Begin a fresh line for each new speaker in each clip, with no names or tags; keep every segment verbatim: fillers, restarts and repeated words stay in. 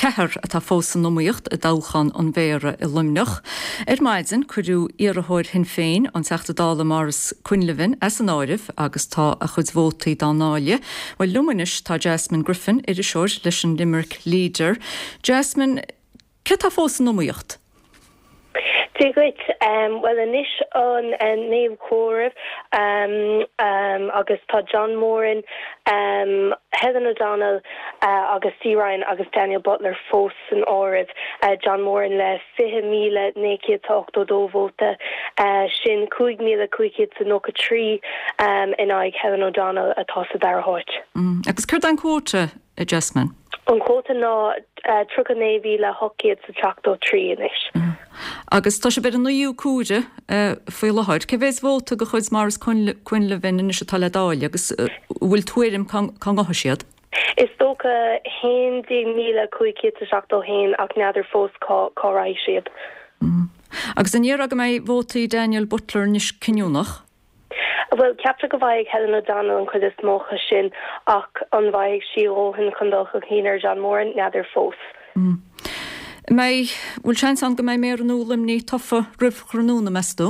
cethir atá fósan nóíocht a dáchan an bhéire i lumneach. Er maidin chuú iarthóir hin féin an teachta dála mars cuinlevin as an áirih agus tá a chud bhótaí dá náile, bhil lumanis tá Jasmine Griffin ar a seoir leis an Limerick Leader. Jasmine, ce tá fósan nóíocht?
Tuigwit, um, well, inis on uh, Naomh Comhaireamh um, um, agus tá John Moran, um, Helen O'Donnell uh, agus C. Ryan agus Daniel Butler fós an áirih, uh, John Moran le fiche míle néciad tácht ó dó vóta, uh, sin cúig míle cúiciad sa nócha trí um, in aig Helen O'Donnell atá sa dar háit.
Mm. Agus chuir an cóta, uh, Jasmine?
An cóta ná uh, trúcha néhí le hoiciad sa teacht ó trí inis.
Mm. Agus tá sé bit an nuú cúide faoi lehaid, ce bhééis bhóta go chuid mars cuinlevin in is tal dáil, agus bhfuil tuairim can gatha siad?
Is tócha hain dí míle cúiciad sa teacht ó hain ach neadidir fós córáid siad.
Agus an dhéar aga mé bhótaí Daniel Butler níos cinúnach?
Well, ceapta go bhaig Helen O'Donnell an chud is mócha sin ach an bhaig sí óhan chundulcha cínar John Moran neadidir fós.
Mm. Mei bhfuil sean an go mé mé an úlam ní tofa rih chranúna meú?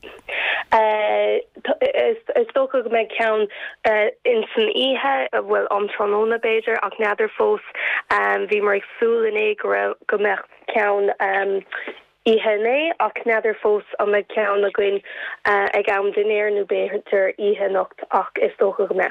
Is tócha go méid ceann in san ihe bhfuil an tróna beidir ach neadidir fós bhí mar agsúla é go méid ceann ihe né ach neadidir fós an méid ceann a gcuin ag am dinéir nó béidir ihe nocht ach is tócha go méid.